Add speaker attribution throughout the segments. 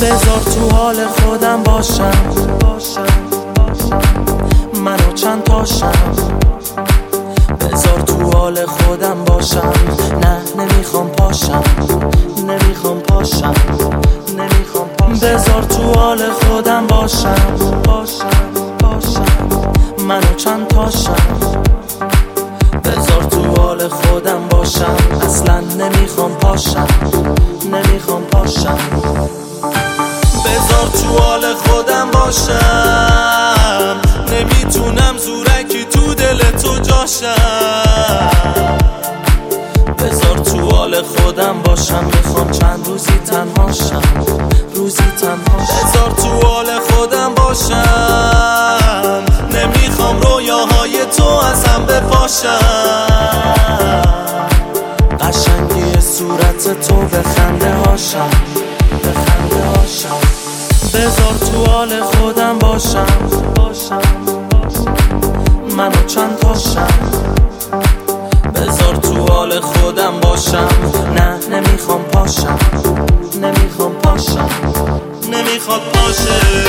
Speaker 1: بذار تو حال خودم باشم، منو چند تاشم. بذار تو حال خودم باشم، نه نمیخوام پاشم، نمیخوام پاشم، نمیخوام پاشم. بذار تو حال خودم باشم، منو چند تاشم. بذار تو حال خودم باشم، اصلا نمیخوام پاشم، نمیخوام پاشم. بذار تو حال خودم باشم، نمیتونم زورکی تو دل تو جاشم. بذار تو حال خودم باشم، میخوام چند روزی تنهاشم، روزی تنهاشم. بذار تو حال خودم باشم، نمیخوام رویاهای تو ازم بپاشم. قشنگی صورت تو به خنده هاشم، به خنده هاشم. بذار تو حال خودم باشم، منو چند تاشم. بذار تو حال خودم باشم، نه نمیخوام پاشم، نمیخوام پاشم، نمیخواد باشه.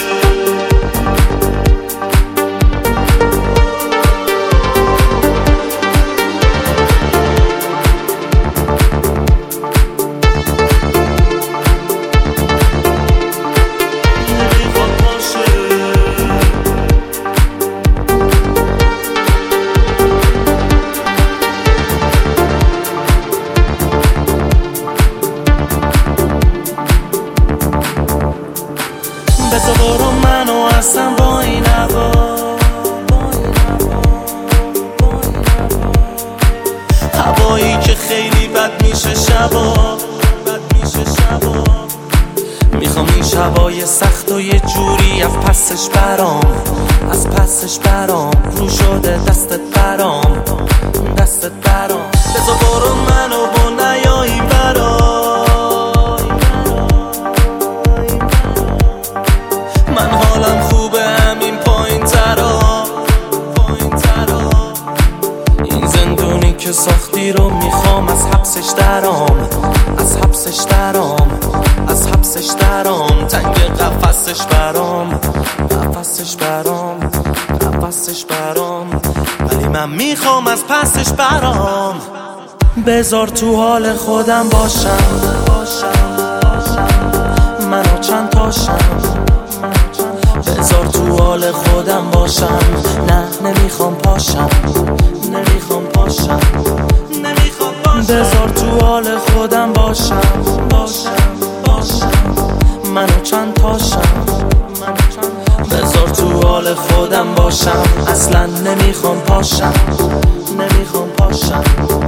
Speaker 1: بذار برو منو اصلا با این هوا، هوایی که خیلی بد میشه شبا، میخوام این شبای سخت و یه جوری از پسش برام، از پسش برام. رو شده دستت برام، دستت برام. بذار برو منو با نیایی برام، من حالم خوبه همین پایین ترا. این زندونی که ساختی رو میخوام از حبسش درام، از حبسش درام، از حبسش درام. تنگ قفسش برام، قفسش برام، قفسش برام. ولی من میخوام از پسش برام. بذار تو حال خودم باشم، منو چند تاشم. بذار تو حال خودم باشم، نه نمیخوام پاشم، نمیخوام پاشم، نمیخوام پاشم. بذار تو حال خودم باشم، منو چند تاشم. بذار تو حال خودم باشم، اصلا نمیخوام پاشم، نمیخوام پاشم.